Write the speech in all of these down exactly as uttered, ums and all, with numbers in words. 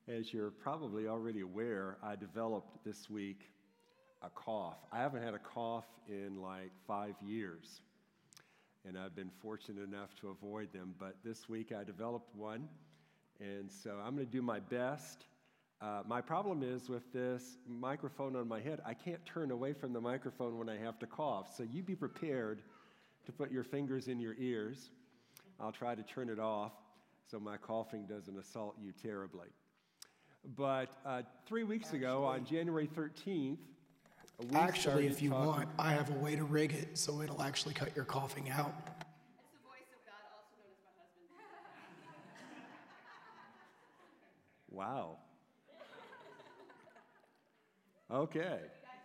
As you're probably already aware, I developed this week a cough. I haven't had a cough in like five years, and I've been fortunate enough to avoid them, but this week I developed one, and so I'm going to do my best. Uh, my problem is with this microphone on my head, I can't turn away from the microphone when I have to cough, so you be prepared to put your fingers in your ears. I'll try to turn it off so my coughing doesn't assault you terribly. But uh, three weeks actually, ago, on January thirteenth, we Actually, if you talking... want, I have a way to rig it so it'll actually cut your coughing out. It's the voice of God, also known as my husband. Wow. Okay.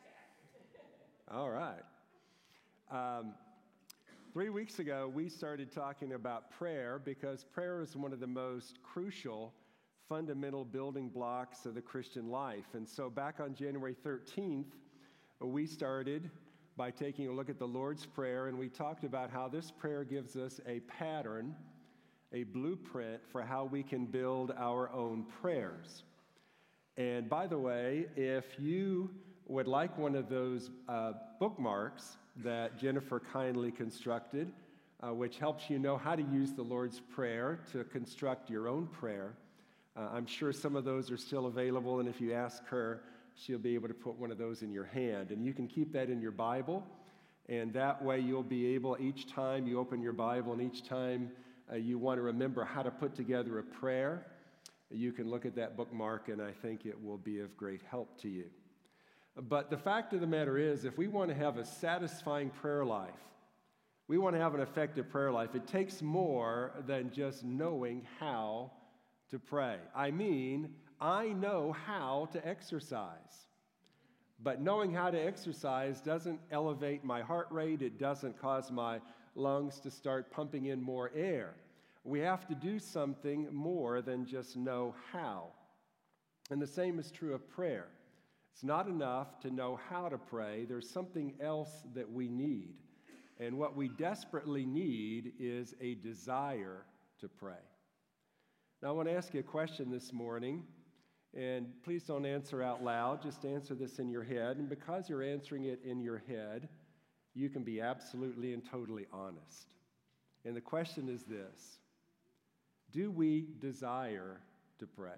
All right. Um, three weeks ago, we started talking about prayer because prayer is one of the most crucial fundamental building blocks of the Christian life. And so back on January thirteenth, we started by taking a look at the Lord's Prayer, and we talked about how this prayer gives us a pattern, a blueprint for how we can build our own prayers. And by the way, if you would like one of those uh, bookmarks that Jennifer kindly constructed, uh, which helps you know how to use the Lord's Prayer to construct your own prayer, Uh, I'm sure some of those are still available, and if you ask her, she'll be able to put one of those in your hand. And you can keep that in your Bible, and that way you'll be able, each time you open your Bible and each time uh, you want to remember how to put together a prayer, you can look at that bookmark, and I think it will be of great help to you. But the fact of the matter is, if we want to have a satisfying prayer life, we want to have an effective prayer life, it takes more than just knowing how to pray. I mean, I know how to exercise, but knowing how to exercise doesn't elevate my heart rate. It doesn't cause my lungs to start pumping in more air. We have to do something more than just know how. And the same is true of prayer. It's not enough to know how to pray. There's something else that we need. And what we desperately need is a desire to pray. Now, I want to ask you a question this morning, and please don't answer out loud. Just answer this in your head, and because you're answering it in your head, you can be absolutely and totally honest. And the question is this: do we desire to pray?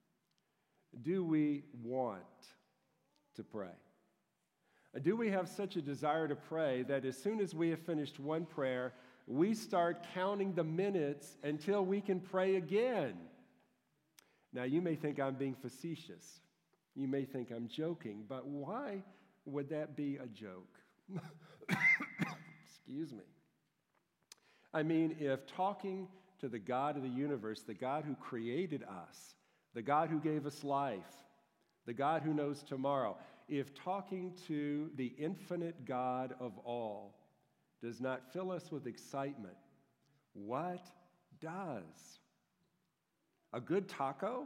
Do we want to pray? Do we have such a desire to pray that as soon as we have finished one prayer, we start counting the minutes until we can pray again? Now, you may think I'm being facetious. You may think I'm joking, but why would that be a joke? Excuse me. I mean, if talking to the God of the universe, the God who created us, the God who gave us life, the God who knows tomorrow, if talking to the infinite God of all does not fill us with excitement, what does? A good taco?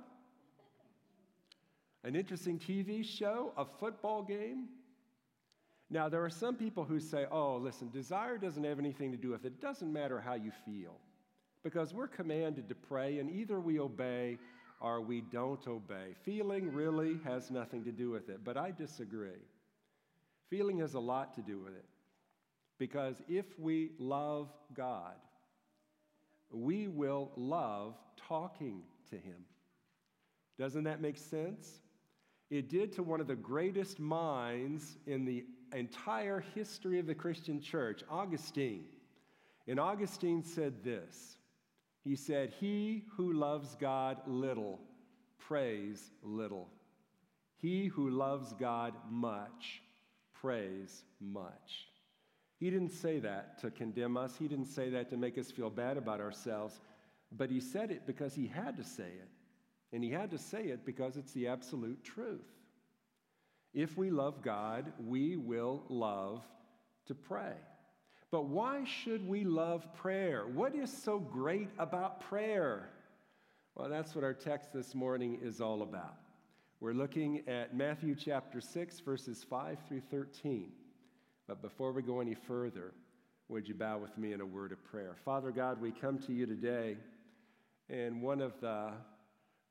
An interesting T V show? A football game? Now, there are some people who say, oh, listen, desire doesn't have anything to do with it. It doesn't matter how you feel, because we're commanded to pray, and either we obey or we don't obey. Feeling really has nothing to do with it, but I disagree. Feeling has a lot to do with it. Because if we love God, we will love talking to Him. Doesn't that make sense? It did to one of the greatest minds in the entire history of the Christian church, Augustine. And Augustine said this. He said, "He who loves God little prays little. He who loves God much prays much." He didn't say that to condemn us. He didn't say that to make us feel bad about ourselves. But he said it because he had to say it. And he had to say it because it's the absolute truth. If we love God, we will love to pray. But why should we love prayer? What is so great about prayer? Well, that's what our text this morning is all about. We're looking at Matthew chapter six, verses five through thirteen. But before we go any further, would you bow with me in a word of prayer? Father God, we come to you today, and one of the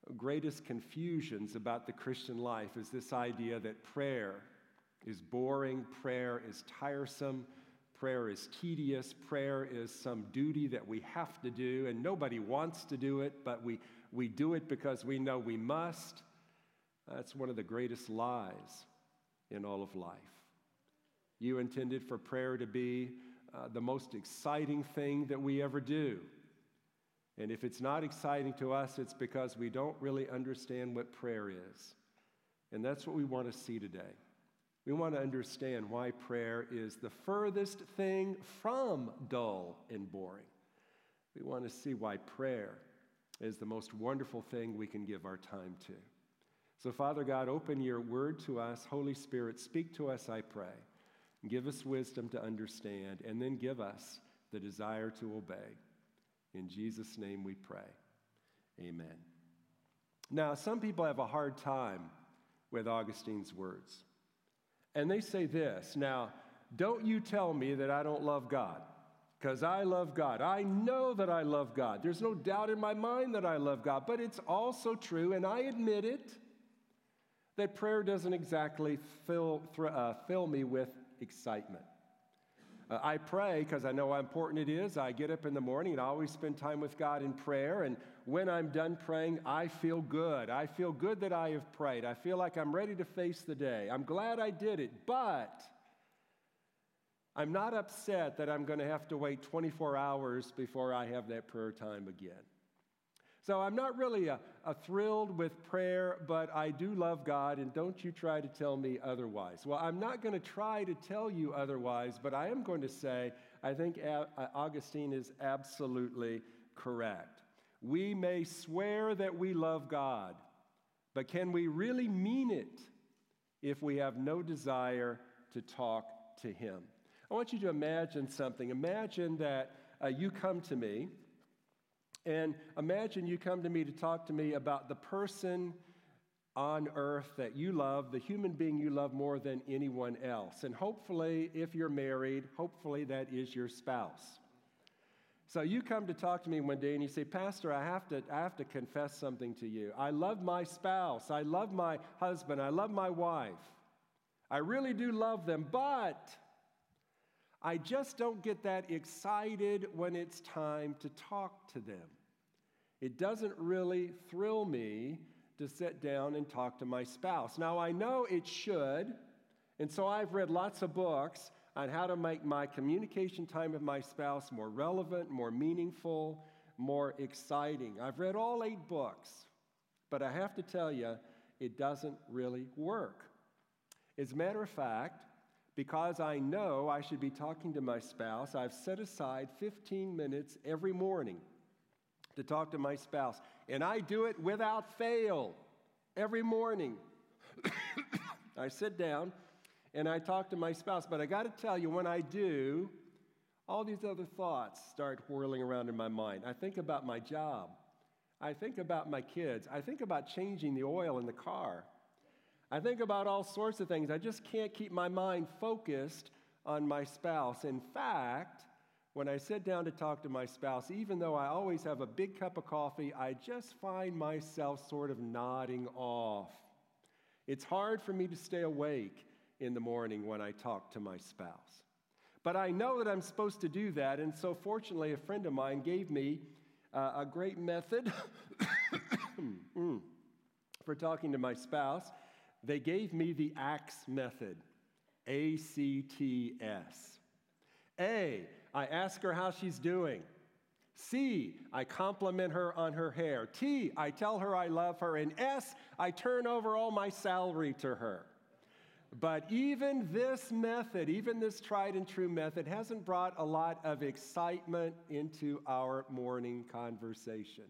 greatest confusions about the Christian life is this idea that prayer is boring, prayer is tiresome, prayer is tedious, prayer is some duty that we have to do, and nobody wants to do it, but we, we do it because we know we must. That's one of the greatest lies in all of life. You intended for prayer to be uh, the most exciting thing that we ever do. And if it's not exciting to us, it's because we don't really understand what prayer is. And that's what we want to see today. We want to understand why prayer is the furthest thing from dull and boring. We want to see why prayer is the most wonderful thing we can give our time to. So, Father God, open your word to us. Holy Spirit, speak to us, I pray. Give us wisdom to understand, and then give us the desire to obey. In Jesus' name we pray. Amen. Now, some people have a hard time with Augustine's words. And they say this, now, don't you tell me that I don't love God, because I love God. I know that I love God. There's no doubt in my mind that I love God, but it's also true, and I admit it, that prayer doesn't exactly fill, uh, fill me with excitement. Uh, I pray because I know how important it is. I get up in the morning and I always spend time with God in prayer, and when I'm done praying, I feel good. I feel good that I have prayed. I feel like I'm ready to face the day. I'm glad I did it, but I'm not upset that I'm going to have to wait twenty-four hours before I have that prayer time again. So I'm not really a, a thrilled with prayer, but I do love God, and don't you try to tell me otherwise. Well, I'm not going to try to tell you otherwise, but I am going to say I think A- Augustine is absolutely correct. We may swear that we love God, but can we really mean it if we have no desire to talk to Him? I want you to imagine something. Imagine that uh, you come to me, and imagine you come to me to talk to me about the person on earth that you love, the human being you love more than anyone else. And hopefully, if you're married, hopefully that is your spouse. So you come to talk to me one day and you say, Pastor, I have to, I have to confess something to you. I love my spouse. I love my husband. I love my wife. I really do love them, but I just don't get that excited when it's time to talk to them. It doesn't really thrill me to sit down and talk to my spouse. Now, I know it should, and so I've read lots of books on how to make my communication time with my spouse more relevant, more meaningful, more exciting. I've read all eight books, but I have to tell you, it doesn't really work. As a matter of fact, because I know I should be talking to my spouse, I've set aside fifteen minutes every morning to talk to my spouse. And I do it without fail every morning. I sit down and I talk to my spouse. But I got to tell you, when I do, all these other thoughts start whirling around in my mind. I think about my job. I think about my kids. I think about changing the oil in the car. I think about all sorts of things. I just can't keep my mind focused on my spouse. In fact, when I sit down to talk to my spouse, even though I always have a big cup of coffee, I just find myself sort of nodding off. It's hard for me to stay awake in the morning when I talk to my spouse. But I know that I'm supposed to do that, and so fortunately a friend of mine gave me uh, a great method for talking to my spouse. They gave me the ACTS method, A C T S. A, I ask her how she's doing. C, I compliment her on her hair. T, I tell her I love her. And S, I turn over all my salary to her. But even this method, even this tried and true method, hasn't brought a lot of excitement into our morning conversation.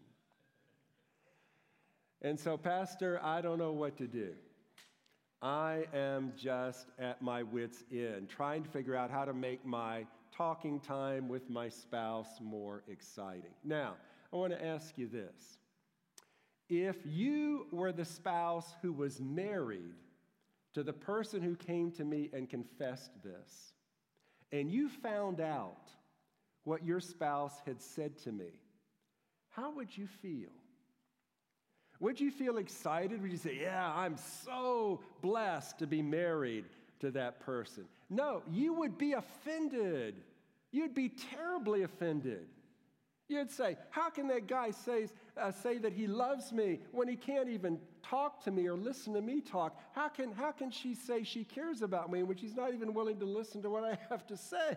And so, Pastor, I don't know what to do. I am just at my wit's end, trying to figure out how to make my talking time with my spouse more exciting. Now, I want to ask you this. If you were the spouse who was married to the person who came to me and confessed this, and you found out what your spouse had said to me, how would you feel? Would you feel excited? Would you say, yeah, I'm so blessed to be married to that person? No, you would be offended. You'd be terribly offended. You'd say, how can that guy say, uh, say that he loves me when he can't even talk to me or listen to me talk? How can, how can she say she cares about me when she's not even willing to listen to what I have to say?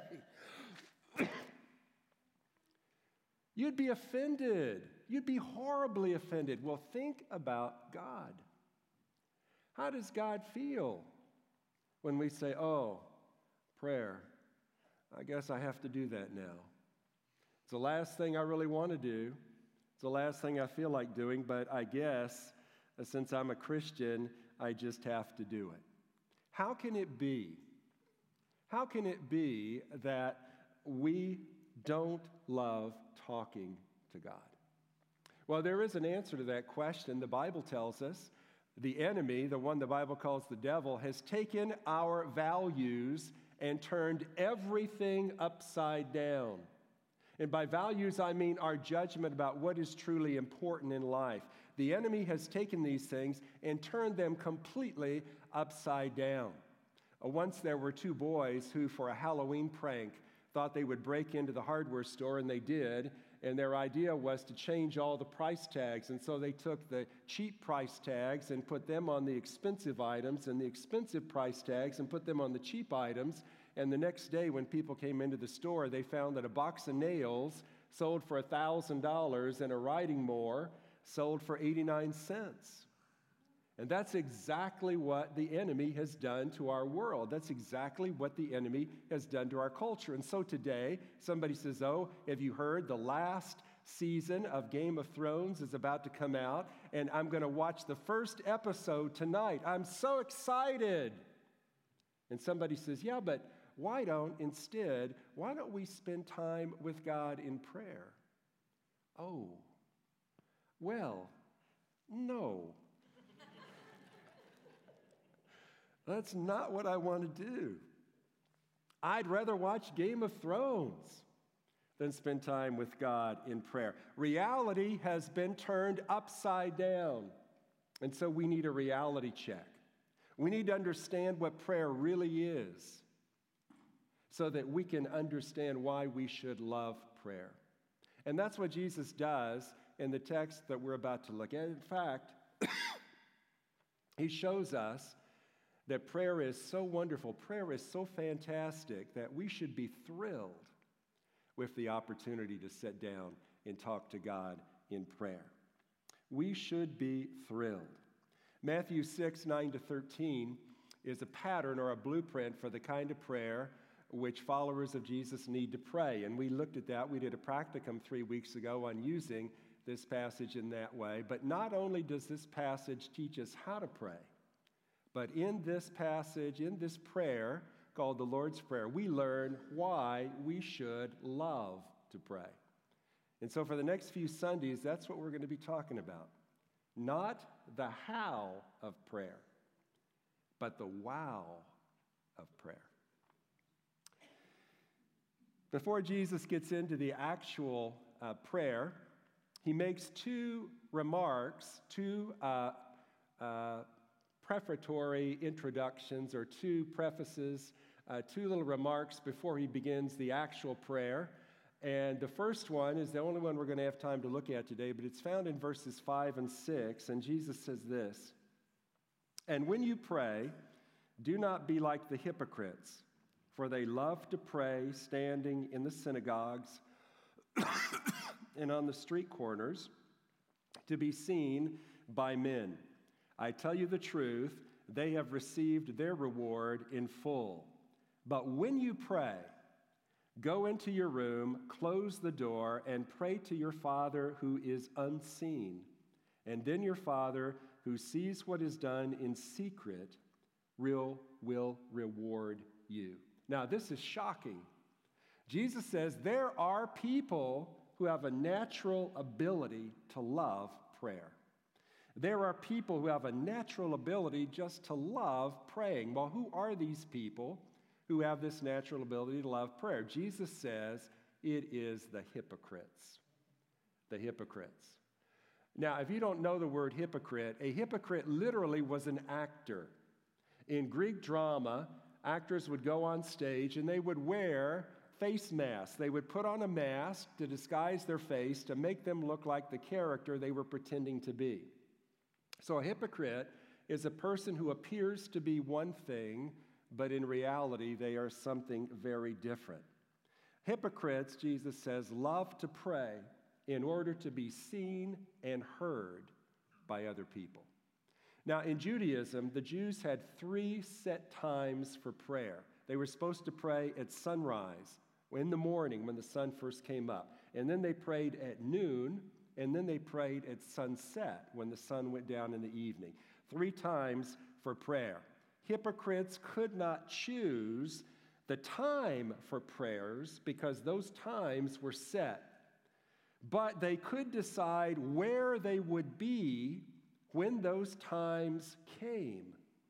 You'd be offended. You'd be horribly offended. Well, think about God. How does God feel when we say, oh, prayer, I guess I have to do that now? It's the last thing I really want to do. It's the last thing I feel like doing, but I guess uh, since I'm a Christian, I just have to do it. How can it be? How can it be that we don't love talking to God? Well, there is an answer to that question. The Bible tells us the enemy, the one the Bible calls the devil, has taken our values and turned everything upside down. And by values, I mean our judgment about what is truly important in life. The enemy has taken these things and turned them completely upside down. Uh, once there were two boys who, for a Halloween prank, thought they would break into the hardware store, and they did. And their idea was to change all the price tags. And so they took the cheap price tags and put them on the expensive items, and the expensive price tags and put them on the cheap items. And the next day when people came into the store, they found that a box of nails sold for one thousand dollars and a riding mower sold for eighty-nine cents. And that's exactly what the enemy has done to our world. That's exactly what the enemy has done to our culture. And so today, somebody says, oh, have you heard the last season of Game of Thrones is about to come out, and I'm going to watch the first episode tonight. I'm so excited. And somebody says, yeah, but why don't, instead, why don't we spend time with God in prayer? Oh, well, no. That's not what I want to do. I'd rather watch Game of Thrones than spend time with God in prayer. Reality has been turned upside down, and so we need a reality check. We need to understand what prayer really is so that we can understand why we should love prayer. And that's what Jesus does in the text that we're about to look at. In fact, he shows us that prayer is so wonderful, prayer is so fantastic that we should be thrilled with the opportunity to sit down and talk to God in prayer. We should be thrilled. Matthew six, nine to thirteen is a pattern or a blueprint for the kind of prayer which followers of Jesus need to pray. And we looked at that. We did a practicum three weeks ago on using this passage in that way. But not only does this passage teach us how to pray, but in this passage, in this prayer called the Lord's Prayer, we learn why we should love to pray. And so for the next few Sundays, that's what we're going to be talking about. Not the how of prayer, but the wow of prayer. Before Jesus gets into the actual uh, prayer, he makes two remarks, two uh, uh, prefatory introductions or two prefaces, uh, two little remarks before he begins the actual prayer. And the first one is the only one we're going to have time to look at today, but it's found in verses five and six, and Jesus says this, "And when you pray, do not be like the hypocrites, for they love to pray standing in the synagogues and on the street corners to be seen by men. I tell you the truth, they have received their reward in full. But when you pray, go into your room, close the door, and pray to your Father who is unseen. And then your Father, who sees what is done in secret, will, will reward you." Now, this is shocking. Jesus says there are people who have a natural ability to love prayer. There are people who have a natural ability just to love praying. Well, who are these people who have this natural ability to love prayer? Jesus says it is the hypocrites. The hypocrites. Now, if you don't know the word hypocrite, a hypocrite literally was an actor. In Greek drama, actors would go on stage and they would wear face masks. They would put on a mask to disguise their face to make them look like the character they were pretending to be. So a hypocrite is a person who appears to be one thing, but in reality, they are something very different. Hypocrites, Jesus says, love to pray in order to be seen and heard by other people. Now, in Judaism, the Jews had three set times for prayer. They were supposed to pray at sunrise, in the morning when the sun first came up. And then they prayed at noon, and then they prayed at sunset when the sun went down in the evening. Three times for prayer. Hypocrites could not choose the time for prayers because those times were set. But they could decide where they would be when those times came.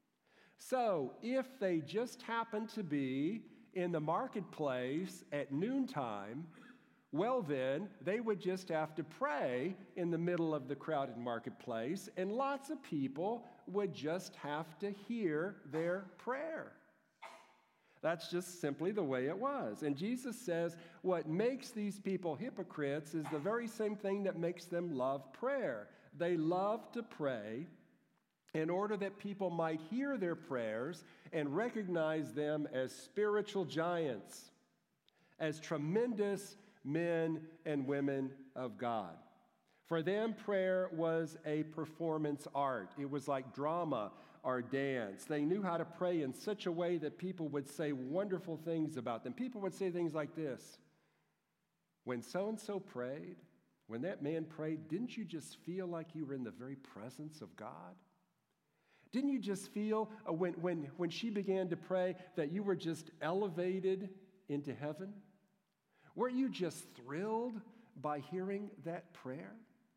So if they just happened to be in the marketplace at noontime, well then, they would just have to pray in the middle of the crowded marketplace, and lots of people would just have to hear their prayer. That's just simply the way it was. And Jesus says what makes these people hypocrites is the very same thing that makes them love prayer. They love to pray in order that people might hear their prayers and recognize them as spiritual giants, as tremendous men and women of God. For them, prayer was a performance art. It was like drama or dance. They knew how to pray in such a way that people would say wonderful things about them. People would say things like this: when so-and-so prayed, when that man prayed, didn't you just feel like you were in the very presence of God? Didn't you just feel uh, when, when, when she began to pray that you were just elevated into heaven? Weren't you just thrilled by hearing that prayer?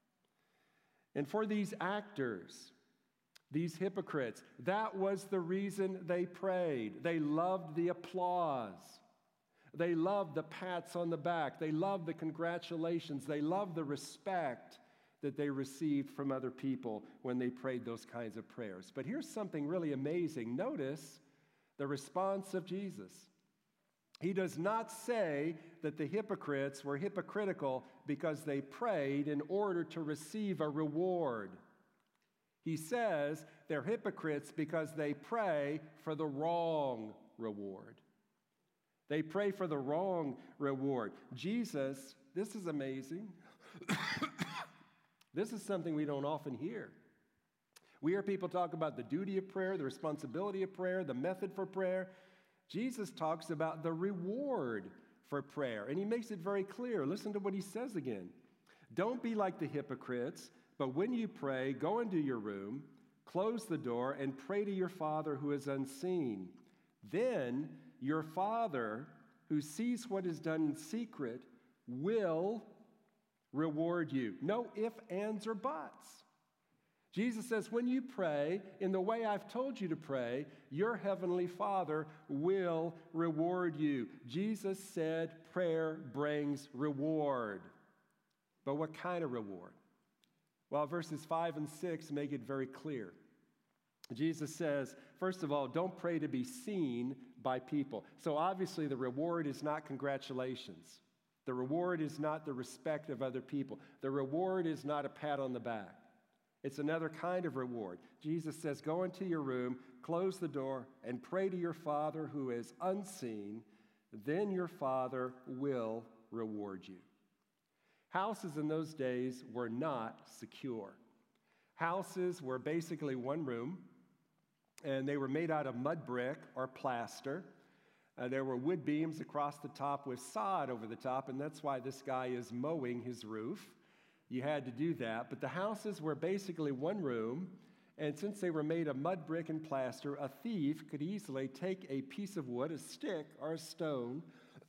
And for these actors, these hypocrites, that was the reason they prayed. They loved the applause. They loved the pats on the back. They loved the congratulations. They loved the respect that they received from other people when they prayed those kinds of prayers. But here's something really amazing. Notice the response of Jesus. He does not say that the hypocrites were hypocritical because they prayed in order to receive a reward. He says they're hypocrites because they pray for the wrong reward. They pray for the wrong reward. Jesus, this is amazing. This is something we don't often hear. We hear people talk about the duty of prayer, the responsibility of prayer, the method for prayer. Jesus talks about the reward for prayer, and he makes it very clear. Listen to what he says again. Don't be like the hypocrites, but when you pray, go into your room, close the door, and pray to your Father who is unseen. Then your Father, who sees what is done in secret, will reward you. No ifs, ands, or buts. Jesus says, when you pray in the way I've told you to pray, your heavenly Father will reward you. Jesus said prayer brings reward. But what kind of reward? Well, verses five and six make it very clear. Jesus says, first of all, don't pray to be seen by people. So obviously the reward is not congratulations. The reward is not the respect of other people. The reward is not a pat on the back. It's another kind of reward. Jesus says, go into your room, close the door, and pray to your Father who is unseen. Then your Father will reward you. Houses in those days were not secure. Houses were basically one room, and they were made out of mud brick or plaster. Uh, there were wood beams across the top with sod over the top, and that's why this guy is mowing his roof. You had to do that. But the houses were basically one room, and since they were made of mud brick and plaster, a thief could easily take a piece of wood, a stick or a stone,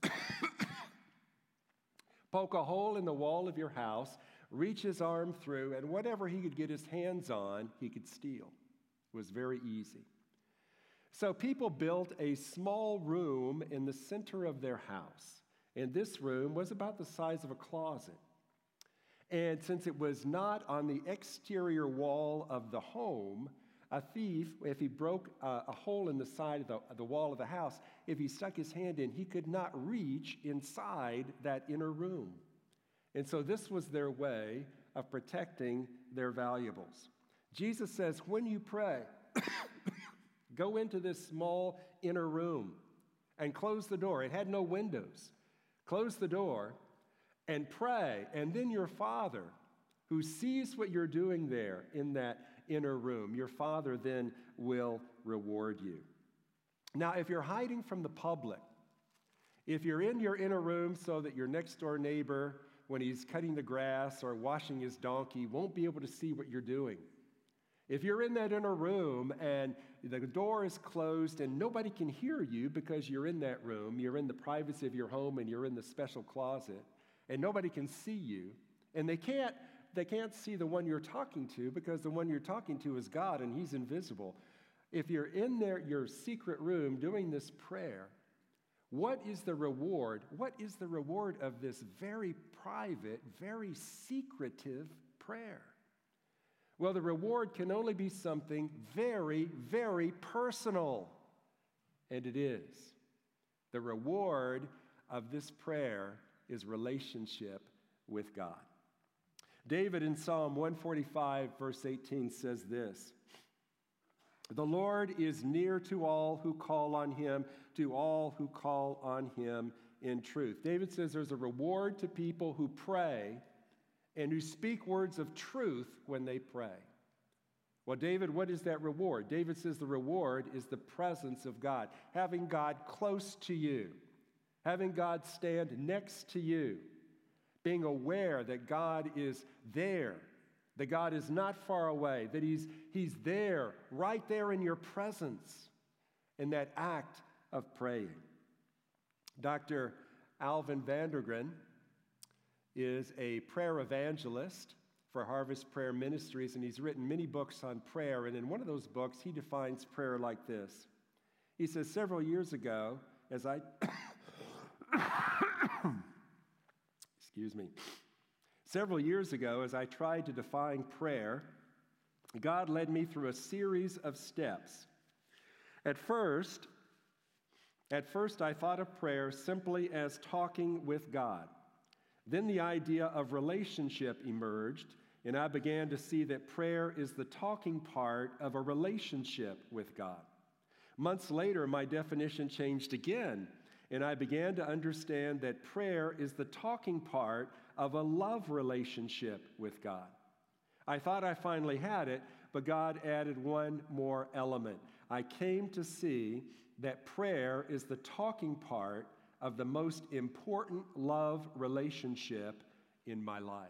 poke a hole in the wall of your house, reach his arm through, and whatever he could get his hands on, he could steal. It was very easy. So people built a small room in the center of their house, and this room was about the size of a closet. And since it was not on the exterior wall of the home, a thief, if he broke a, a hole in the side of the, the wall of the house, if he stuck his hand in, he could not reach inside that inner room. And so this was their way of protecting their valuables. Jesus says, when you pray, go into this small inner room and close the door. It had no windows. Close the door and pray, and then your Father, who sees what you're doing there in that inner room, your Father then will reward you. Now, if you're hiding from the public, if you're in your inner room so that your next door neighbor, when he's cutting the grass or washing his donkey, won't be able to see what you're doing, if you're in that inner room and the door is closed and nobody can hear you because you're in that room, you're in the privacy of your home and you're in the special closet, and nobody can see you, and they can't They can't see the one you're talking to because the one you're talking to is God and he's invisible. If you're in there, your secret room doing this prayer, what is the reward? What is the reward of this very private, very secretive prayer? Well, the reward can only be something very, very personal. And it is. The reward of this prayer is relationship with God. David in Psalm one forty-five, verse eighteen says this, "The Lord is near to all who call on him, to all who call on him in truth." David says there's a reward to people who pray and who speak words of truth when they pray. Well, David, what is that reward? David says the reward is the presence of God, having God close to you, having God stand next to you, being aware that God is there, that God is not far away, that he's, he's there, right there in your presence, in that act of praying. Doctor Alvin Vandergren is a prayer evangelist for Harvest Prayer Ministries, and he's written many books on prayer, and in one of those books, he defines prayer like this. He says, several years ago, as I... Excuse me. Several years ago, as I tried to define prayer, God led me through a series of steps. At first, at first I thought of prayer simply as talking with God. Then the idea of relationship emerged, and I began to see that prayer is the talking part of a relationship with God. Months later, my definition changed again, and I began to understand that prayer is the talking part of a love relationship with God. I thought I finally had it, but God added one more element. I came to see that prayer is the talking part of the most important love relationship in my life.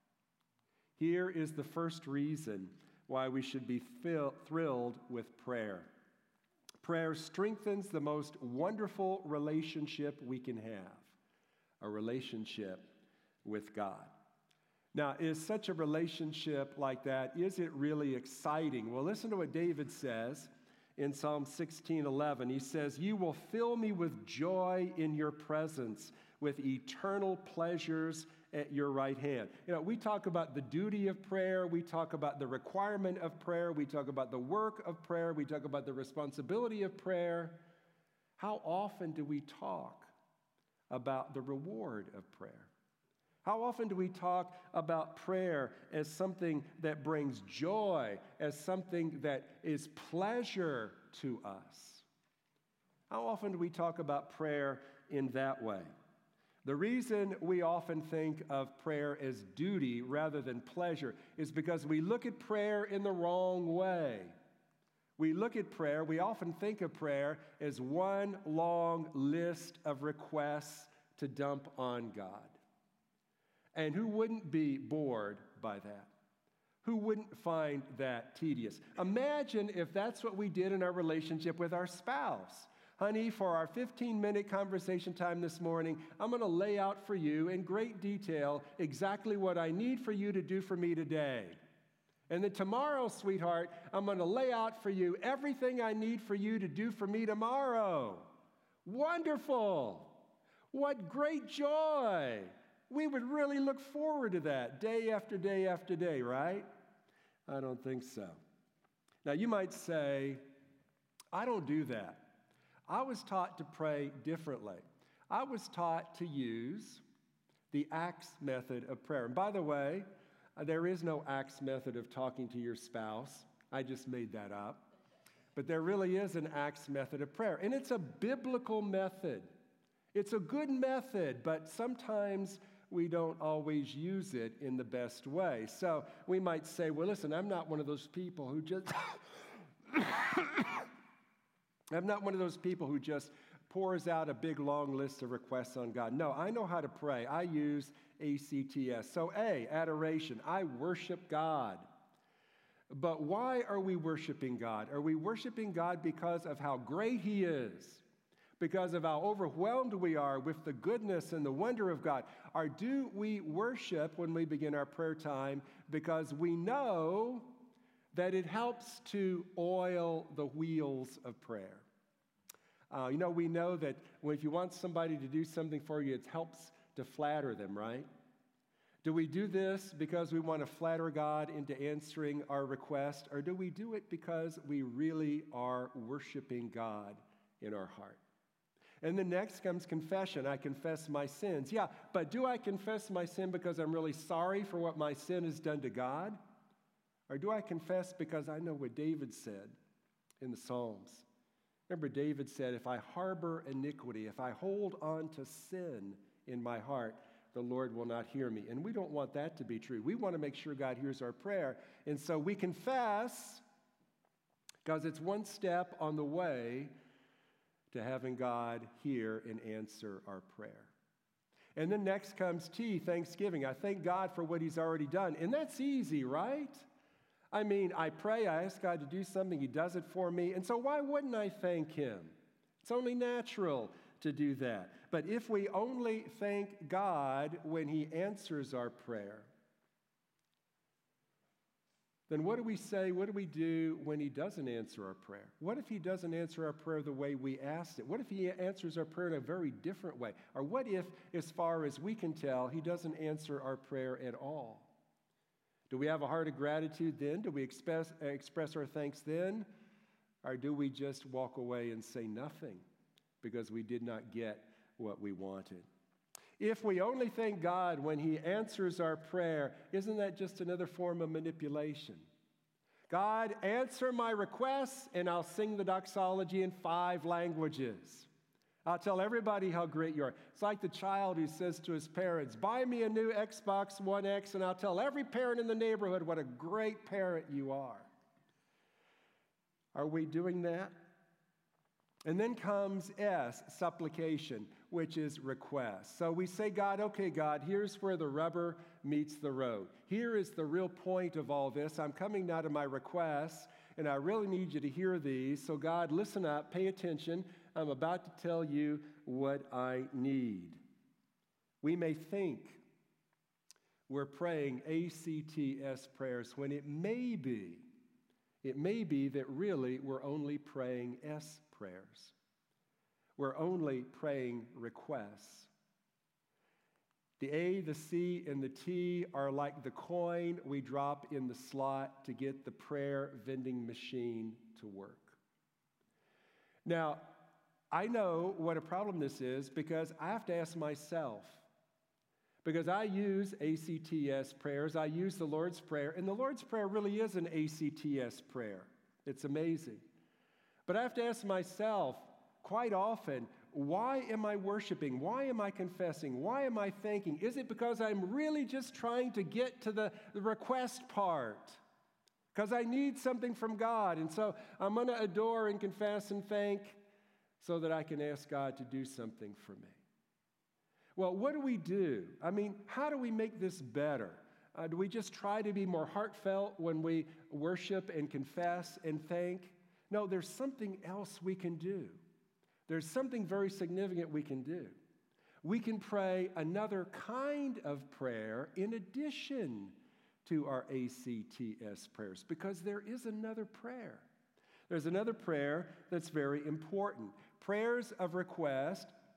Here is the first reason why we should be fill, thrilled with prayer. Prayer strengthens the most wonderful relationship we can have, a relationship with God. Now, is such a relationship like that, is it really exciting? Well, listen to what David says in Psalm sixteen eleven. He says, "You will fill me with joy in your presence, with eternal pleasures at your right hand." You know, we talk about the duty of prayer. We talk about the requirement of prayer. We talk about the work of prayer. We talk about the responsibility of prayer. How often do we talk about the reward of prayer? How often do we talk about prayer as something that brings joy, as something that is pleasure to us? How often do we talk about prayer in that way? The reason we often think of prayer as duty rather than pleasure is because we look at prayer in the wrong way. We look at prayer, we often think of prayer as one long list of requests to dump on God. And who wouldn't be bored by that? Who wouldn't find that tedious? Imagine if that's what we did in our relationship with our spouse. Honey, for our fifteen-minute conversation time this morning, I'm going to lay out for you in great detail exactly what I need for you to do for me today. And then tomorrow, sweetheart, I'm going to lay out for you everything I need for you to do for me tomorrow. Wonderful! What great joy We would really look forward to that day after day after day, right? I don't think so. Now, you might say, I don't do that. I was taught to pray differently. I was taught to use the ACTS method of prayer. And by the way, there is no ACTS method of talking to your spouse. I just made that up. But there really is an ACTS method of prayer. And it's a biblical method. It's a good method, but sometimes we don't always use it in the best way. So we might say, well, listen, I'm not one of those people who just... I'm not one of those people who just pours out a big, long list of requests on God. No, I know how to pray. I use A C T S. So A, adoration. I worship God. But why are we worshiping God? Are we worshiping God because of how great He is? Because of how overwhelmed we are with the goodness and the wonder of God? Or do we worship when we begin our prayer time because we know that it helps to oil the wheels of prayer? Uh, you know, we know that when, if you want somebody to do something for you, it helps to flatter them, right? Do we do this because we want to flatter God into answering our request, or do we do it because we really are worshiping God in our heart? And then next comes confession. I confess my sins. Yeah, but do I confess my sin because I'm really sorry for what my sin has done to God? Or do I confess because I know what David said in the Psalms? Remember, David said, if I harbor iniquity, if I hold on to sin in my heart, the Lord will not hear me. And we don't want that to be true. We want to make sure God hears our prayer. And so we confess because it's one step on the way to having God hear and answer our prayer. And then next comes T, thanksgiving. I thank God for what He's already done. And that's easy, right? I mean, I pray, I ask God to do something, He does it for me, and so why wouldn't I thank Him? It's only natural to do that. But if we only thank God when He answers our prayer, then what do we say, what do we do when He doesn't answer our prayer? What if He doesn't answer our prayer the way we asked it? What if He answers our prayer in a very different way? Or what if, as far as we can tell, He doesn't answer our prayer at all? Do we have a heart of gratitude then? Do we express, express our thanks then? Or do we just walk away and say nothing because we did not get what we wanted? If we only thank God when He answers our prayer, isn't that just another form of manipulation? God, answer my requests, and I'll sing the doxology in five languages. I'll tell everybody how great you are. It's like the child who says to his parents, buy me a new Xbox One X, and I'll tell every parent in the neighborhood what a great parent you are. Are we doing that? And then comes S, supplication, which is request. So we say, God, okay, God, here's where the rubber meets the road. Here is the real point of all this. I'm coming now to my requests, and I really need you to hear these. So God, listen up, pay attention. I'm about to tell you what I need. We may think we're praying A C T S prayers when it may be, it may be that really we're only praying S prayers. We're only praying requests. The A, the C, and the T are like the coin we drop in the slot to get the prayer vending machine to work. Now, I know what a problem this is because I have to ask myself, because I use A C T S prayers, I use the Lord's Prayer, and the Lord's Prayer really is an A C T S prayer. It's amazing. But I have to ask myself quite often, why am I worshiping? Why am I confessing? Why am I thanking? Is it because I'm really just trying to get to the, the request part? Because I need something from God, and so I'm going to adore and confess and thank so that I can ask God to do something for me. Well, what do we do? I mean, how do we make this better? Uh, do we just try to be more heartfelt when we worship and confess and thank? No, there's something else we can do. There's something very significant we can do. We can pray another kind of prayer in addition to our A C T S prayers, because there is another prayer. There's another prayer that's very important. Prayers of request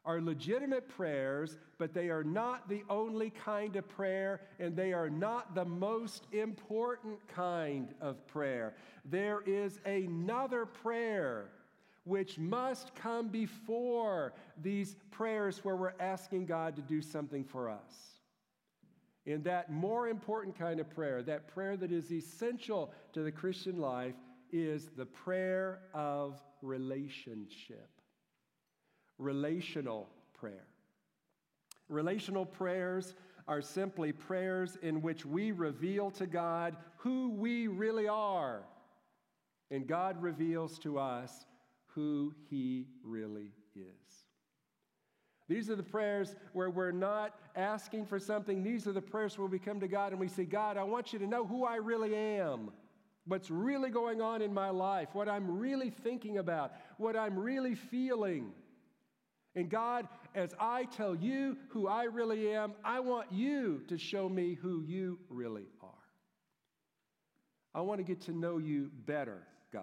are legitimate prayers, but they are not the only kind of prayer, and they are not the most important kind of prayer. There is another prayer which must come before these prayers where we're asking God to do something for us. And that more important kind of prayer, that prayer that is essential to the Christian life, is the prayer of relationship. Relational prayer. Relational prayers are simply prayers in which we reveal to God who we really are, and God reveals to us who He really is. These are the prayers where we're not asking for something. These are the prayers where we come to God and we say, God, I want you to know who I really am, what's really going on in my life, what I'm really thinking about, what I'm really feeling. And God, as I tell you who I really am, I want you to show me who you really are. I want to get to know you better, God.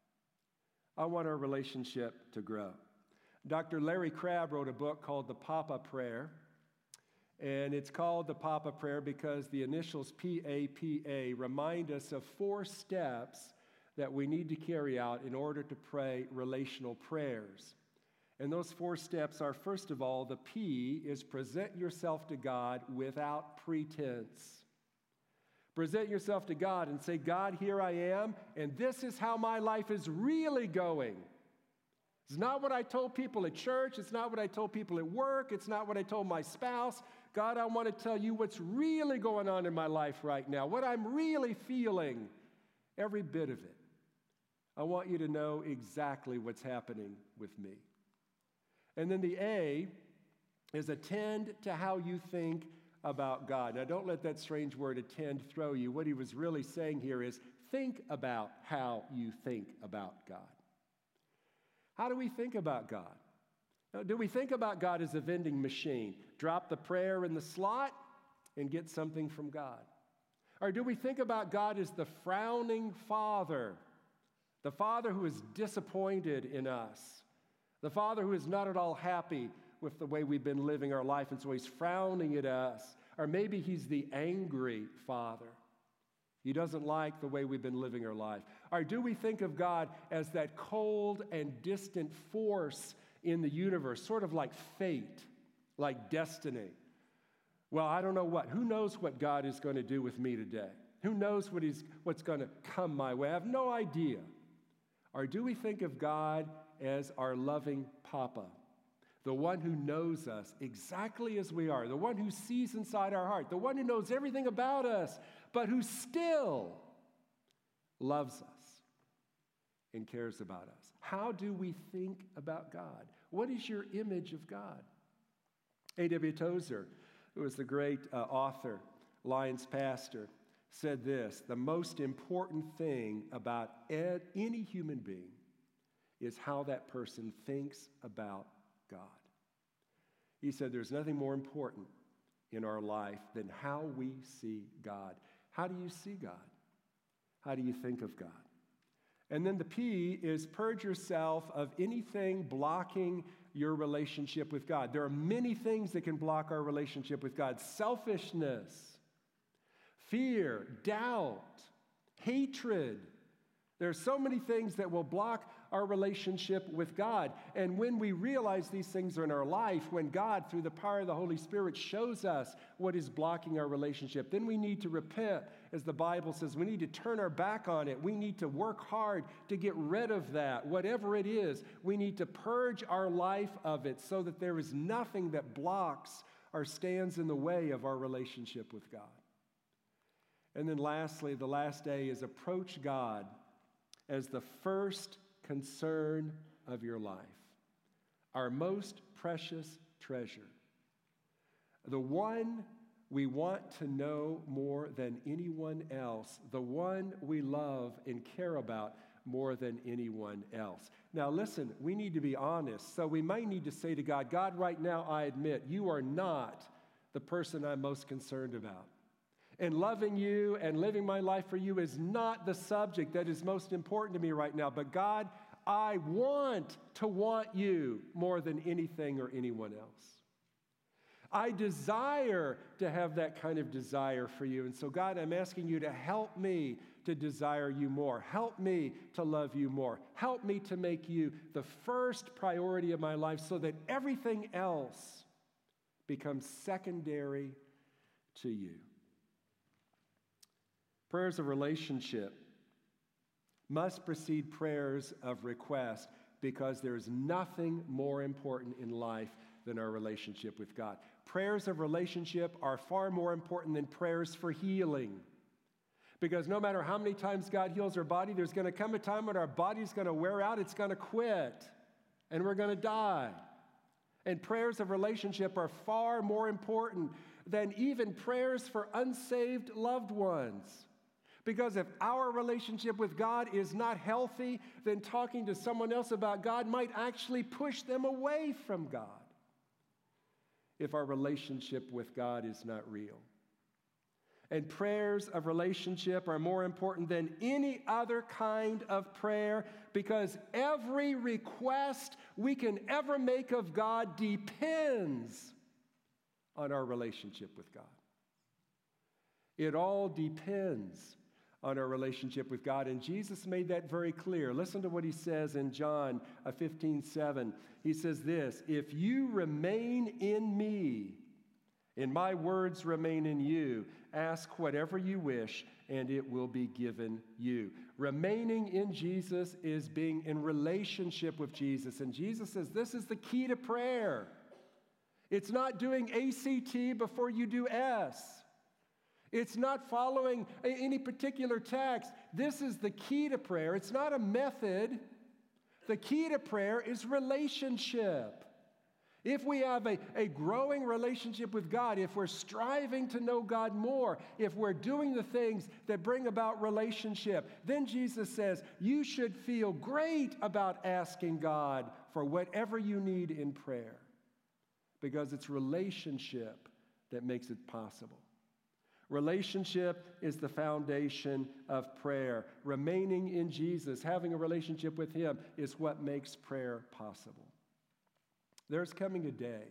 I want our relationship to grow. Doctor Larry Crabb wrote a book called The Papa Prayer, and it's called The Papa Prayer because the initials P A P A remind us of four steps that we need to carry out in order to pray relational prayers. And those four steps are, first of all, the P is present yourself to God without pretense. Present yourself to God and say, God, here I am, and this is how my life is really going. It's not what I told people at church. It's not what I told people at work. It's not what I told my spouse. God, I want to tell you what's really going on in my life right now, what I'm really feeling, every bit of it. I want you to know exactly what's happening with me. And then the A is attend to how you think about God. Now, don't let that strange word attend throw you. What he was really saying here is think about how you think about God. How do we think about God? Now, do we think about God as a vending machine? Drop the prayer in the slot and get something from God. Or do we think about God as the frowning Father, the Father who is disappointed in us, the Father who is not at all happy with the way we've been living our life, and so he's frowning at us? Or maybe he's the angry Father. He doesn't like the way we've been living our life. Or do we think of God as that cold and distant force in the universe, sort of like fate, like destiny? Well, I don't know what. Who knows what God is going to do with me today? Who knows what he's, what's going to come my way? I have no idea. Or do we think of God as our loving Papa, the one who knows us exactly as we are, the one who sees inside our heart, the one who knows everything about us, but who still loves us and cares about us? How do we think about God? What is your image of God? A W Tozer, who was the great uh, author, Lyons pastor, said this: the most important thing about ed- any human being is how that person thinks about God. He said there's nothing more important in our life than how we see God. How do you see God? How do you think of God? And then the P is purge yourself of anything blocking your relationship with God. There are many things that can block our relationship with God. Selfishness, fear, doubt, hatred. There are so many things that will block our relationship with God. And when we realize these things are in our life, when God, through the power of the Holy Spirit, shows us what is blocking our relationship, then we need to repent. As the Bible says, we need to turn our back on it. We need to work hard to get rid of that. Whatever it is, we need to purge our life of it so that there is nothing that blocks or stands in the way of our relationship with God. And then lastly, the last A is approach God as the first concern of your life, our most precious treasure, the one we want to know more than anyone else, the one we love and care about more than anyone else. Now listen, we need to be honest, so we might need to say to God, God, right now I admit you are not the person I'm most concerned about. And loving you and living my life for you is not the subject that is most important to me right now. But God, I want to want you more than anything or anyone else. I desire to have that kind of desire for you. And so, God, I'm asking you to help me to desire you more. Help me to love you more. Help me to make you the first priority of my life so that everything else becomes secondary to you. Prayers of relationship must precede prayers of request because there is nothing more important in life than our relationship with God. Prayers of relationship are far more important than prayers for healing. Because no matter how many times God heals our body, there's going to come a time when our body's going to wear out, it's going to quit, and we're going to die. And prayers of relationship are far more important than even prayers for unsaved loved ones. Because if our relationship with God is not healthy, then talking to someone else about God might actually push them away from God. If our relationship with God is not real. And prayers of relationship are more important than any other kind of prayer because every request we can ever make of God depends on our relationship with God. It all depends on our relationship with God, and Jesus made that very clear. Listen to what he says in John fifteen seven. He says this, "If you remain in me, and my words remain in you, ask whatever you wish, and it will be given you." Remaining in Jesus is being in relationship with Jesus, and Jesus says this is the key to prayer. It's not doing A C T before you do S. It's not following any particular text. This is the key to prayer. It's not a method. The key to prayer is relationship. If we have a, a growing relationship with God, if we're striving to know God more, if we're doing the things that bring about relationship, then Jesus says you should feel great about asking God for whatever you need in prayer because it's relationship that makes it possible. Relationship is the foundation of prayer. Remaining in Jesus, having a relationship with Him, is what makes prayer possible. There's coming a day.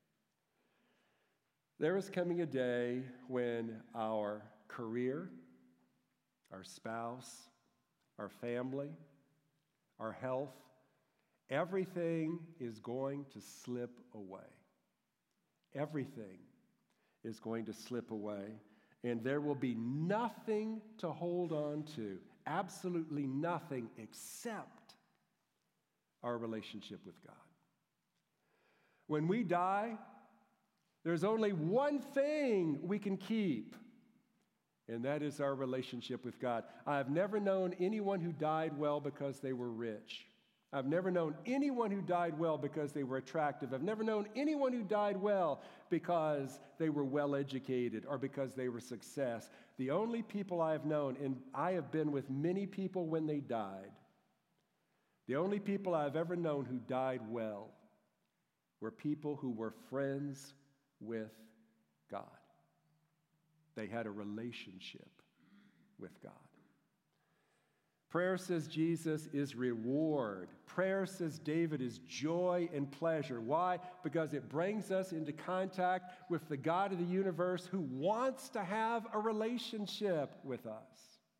There is coming a day when our career, our spouse, our family, our health, everything is going to slip away. Everything is going to slip away. And there will be nothing to hold on to, absolutely nothing except our relationship with God. When we die, there's only one thing we can keep, and that is our relationship with God. I've never known anyone who died well because they were rich. I've never known anyone who died well because they were attractive. I've never known anyone who died well because they were well educated or because they were success. The only people I have known, and I have been with many people when they died, the only people I've ever known who died well were people who were friends with God. They had a relationship with God. Prayer, says Jesus, is reward. Prayer, says David, is joy and pleasure. Why? Because it brings us into contact with the God of the universe who wants to have a relationship with us.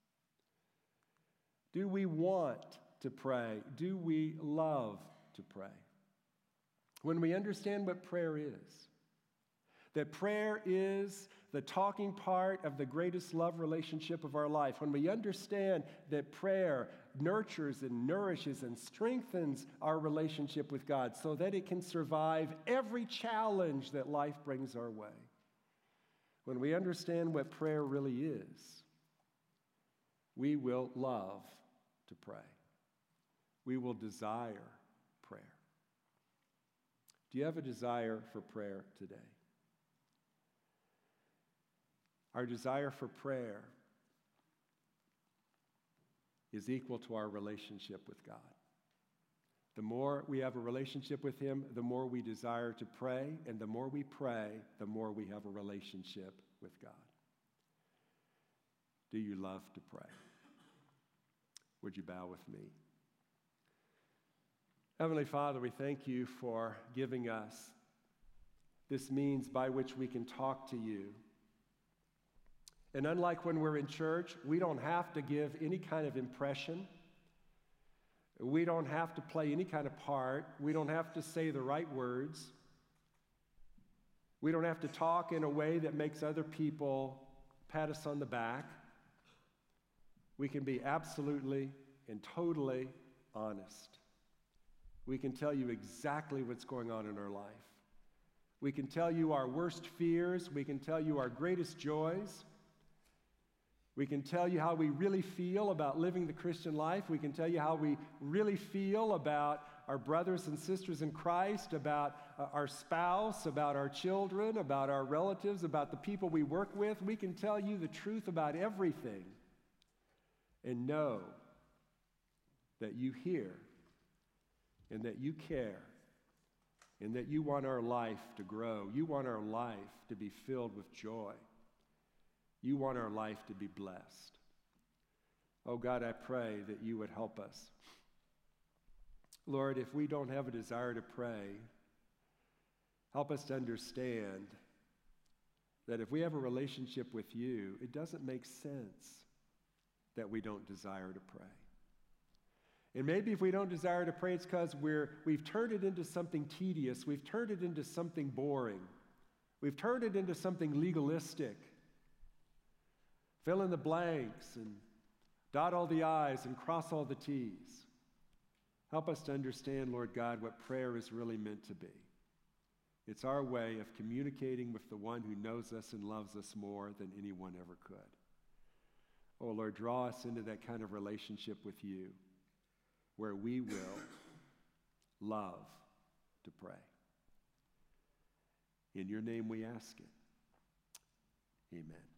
Do we want to pray? Do we love to pray? When we understand what prayer is, that prayer is the talking part of the greatest love relationship of our life. When we understand that prayer nurtures and nourishes and strengthens our relationship with God so that it can survive every challenge that life brings our way. When we understand what prayer really is, we will love to pray. We will desire prayer. Do you have a desire for prayer today? Our desire for prayer is equal to our relationship with God. The more we have a relationship with Him, the more we desire to pray, and the more we pray, the more we have a relationship with God. Do you love to pray? Would you bow with me? Heavenly Father, we thank you for giving us this means by which we can talk to you. And unlike when we're in church, we don't have to give any kind of impression. We don't have to play any kind of part. We don't have to say the right words. We don't have to talk in a way that makes other people pat us on the back. We can be absolutely and totally honest. We can tell you exactly what's going on in our life. We can tell you our worst fears. We can tell you our greatest joys. We can tell you how we really feel about living the Christian life. We can tell you how we really feel about our brothers and sisters in Christ, about uh, our spouse, about our children, about our relatives, about the people we work with. We can tell you the truth about everything and know that you hear and that you care and that you want our life to grow. You want our life to be filled with joy. You want our life to be blessed. Oh God, I pray that you would help us. Lord, if we don't have a desire to pray, help us to understand that if we have a relationship with you, it doesn't make sense that we don't desire to pray. And maybe if we don't desire to pray, it's because we're, we've turned it into something tedious. We've turned it into something boring. We've turned it into something legalistic. Fill in the blanks and dot all the I's and cross all the T's. Help us to understand, Lord God, what prayer is really meant to be. It's our way of communicating with the one who knows us and loves us more than anyone ever could. Oh, Lord, draw us into that kind of relationship with you where we will love to pray. In your name we ask it. Amen.